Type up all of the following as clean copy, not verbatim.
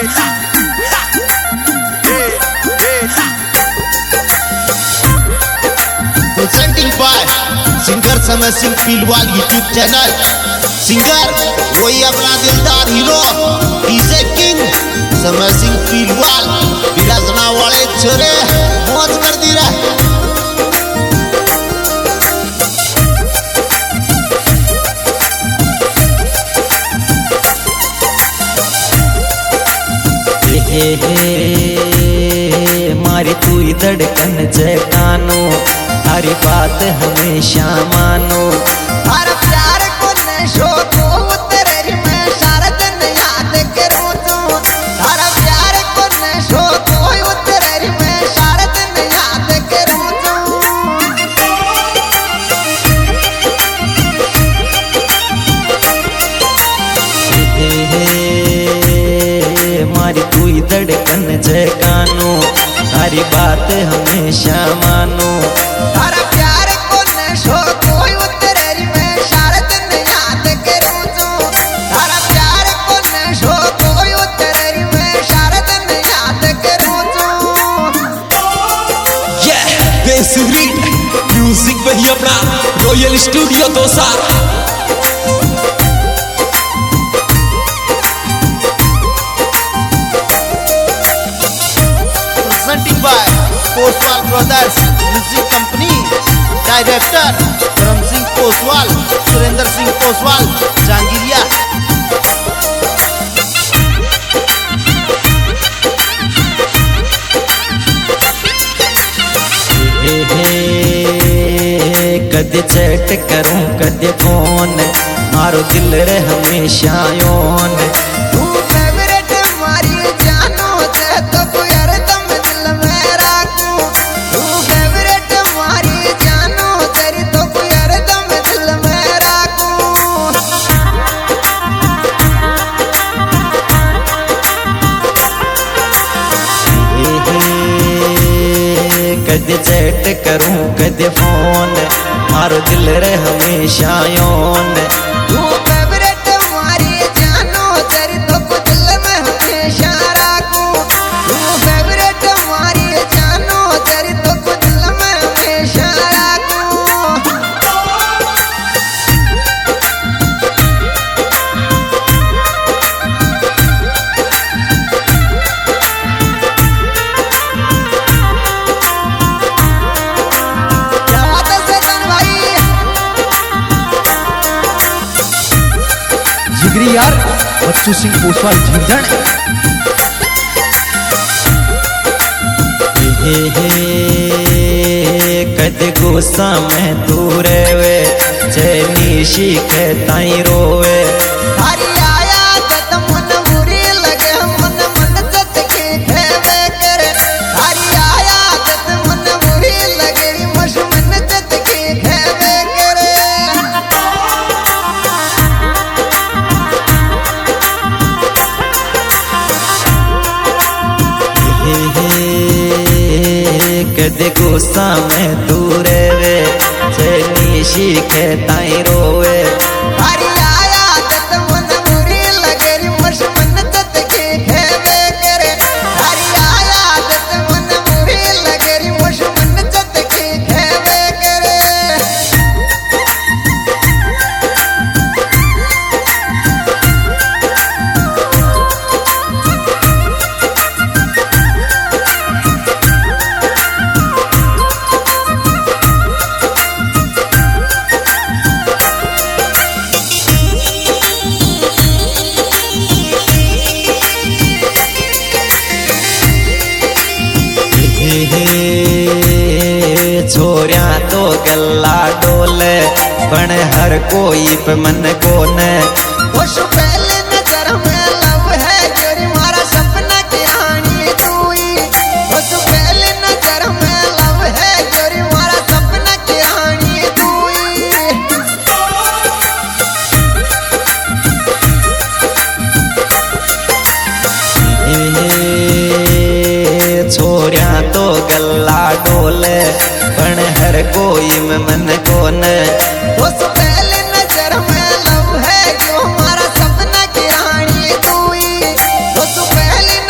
Presenting by singer Samay Singh Filwal YouTube channel. Singer वही अपना दिलदार हीरो डीजे किंग समय सिंह फीलवाल बिराजना वाले छोरे मौज कर दी रहे। मारी तू धड़कन जगानो तारी बात हमेशा मानो। हर प्यार को नशो को उतरे मैं सारा दिन याद करूं तू। हर प्यार को नशो को उतरे मैं सारा दिन याद करूं तू। मारी तू धड़कन जगानो तारी बात हमेशा मानो। हर प्यार को नशो को उतरे मैं सारा दिन याद करूं तू। हर प्यार को नशो को उतरे मैं सारा दिन याद करूं तू। म्यूजिक वही अपना royal studio Dausa. Presenting by Poswal brothers music company. Director Dharam Singh Poswal, Surendra Singh Poswal, जहांगीरिया। कदे चैट करूं कदे फोन मारो दिल रे हमेशा योन। तू फेवरेट मारी जानो ते तो कोई हरदम दिल में राखूं। तू फेवरेट मारी जानो तेरी तो कोई हरदम दिल में राखूं। कदे चैट करूं कदे फोन मारो दिल रे हमेशा योन। तू फेवरेट मारी जानो तेरी तो कोई दिल में हमेशा राखूं। तू फेवरेट मारी जानो तेरी तो कोई दिल में हमेशा राखूं। क्या बात है सैतान भाई। जिगरी यार बच्चू सिंह पोसवाल झिंझण। कदे गुस्सा में तू रेवे चैनी शीखे ताई रोवे। हरी आया जत मन बुरी लगे मन मन जत के खेवे करे। हरी आया जत मन बुरी लगे मश मन जत के खेवे करे। कदे गुस्सा में तू रेवे चैनी शीखे ताई रोवे। हरी आया जत मन बुरी लगे मश मन जत के खेवे करे। हरी आया जत मन बुरी लगे मश मन जत के खेवे करे। छोरिया तो गल्ला डोले पण हर कोई पे मन कोने। उस पहले नजर में लव है जोरी मारा सपना की रानी तू ही। उस पहले नजर में लव है जोरी मारा सपना की रानी तू ही। छोरिया तो गल्ला डोले पण हर कोई में मन कोने। उस पहले नजर में लव है जो हमारा सपना की रानी तू ही। उस पहले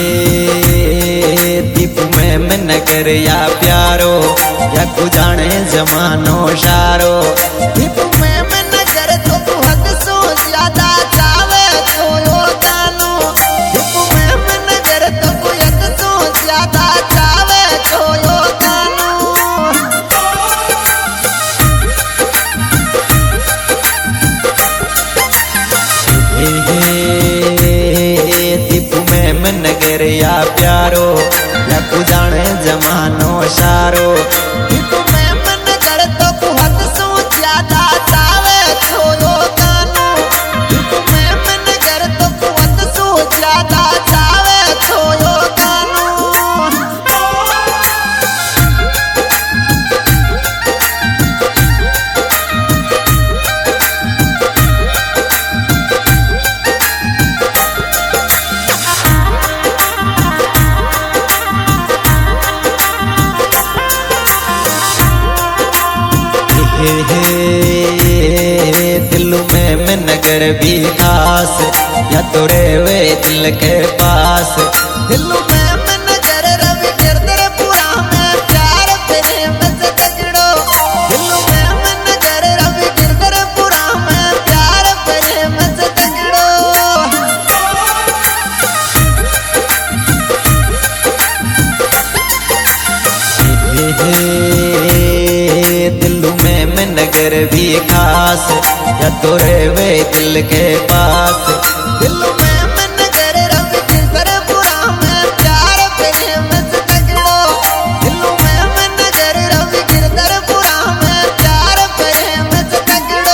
दीपू में नगर या प्यारो या कु जाने जमानो शारो। दीपू में नगर तो तू हद सो ज्यादा चावे तो यो दानो। दीपू में नगर तो तू हद सो ज्यादा चावे तो यो दानो। दीपू में नगर या प्यारो या कु जाने जमानो शारो। दीपू में नगर तो तू हद सो ज्यादा चावे तो यो दानो। दीपू में नगर तो तू हद सो ज्यादा चावे तो यो दानो। दिल में नगर भी खास या तो वे दिल के पास। दिल्लू में नगर रवि गिरधरपुरा में प्यार प्रेम से तगड़ो। दिल्लू में नगर रवि गिरधरपुरा में प्यार प्रेम से तगड़ो। दिल्लू में नगर भी खास या तो वे दिल के पास। दिल्लू में नगर रवि गिरधरपुरा में प्यार प्रेम से तगड़ो। दिल्लू में नगर रवि गिरधरपुरा में प्यार प्रेम से तगड़ो।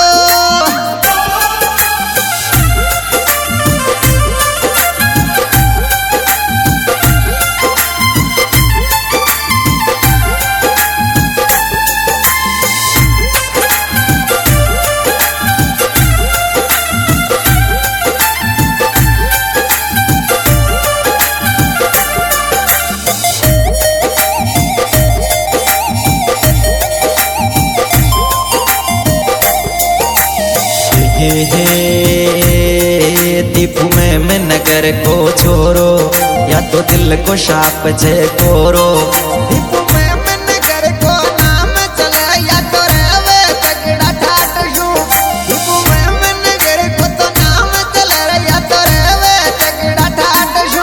दीपू में नगर को छोरो या तो दिल को शाप छे कोरो। दीपू में नगर को नाम चले या तो रेवे तगड़ा ठाट शू। दीपू में नगर को तो नाम चले या तो रेवे तगड़ा ठाट शू।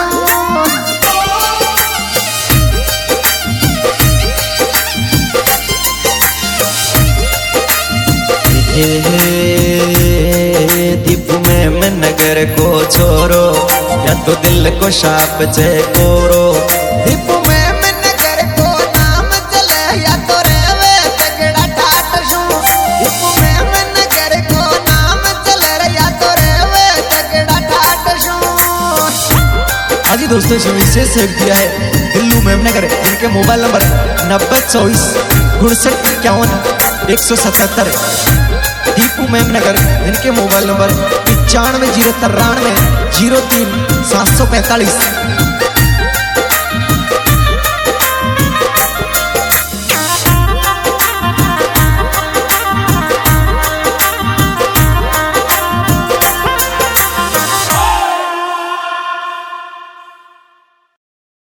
दीपू में नगर को छोरो या तो दिल को शाप छे कोरो। दीपू में नगर को नाम चले या तो रेवे तगड़ा ठाट शू। दीपू में नगर को नाम चले या तो रेवे तगड़ा ठाट शू। हाँ जी दोस्तों, जो विशेष सेव दिया है दिल्लू मेमनगर, इनके मोबाइल नंबर 9024 दीपू मेमनगर, इनके मोबाइल नंबर 95 093 03 745।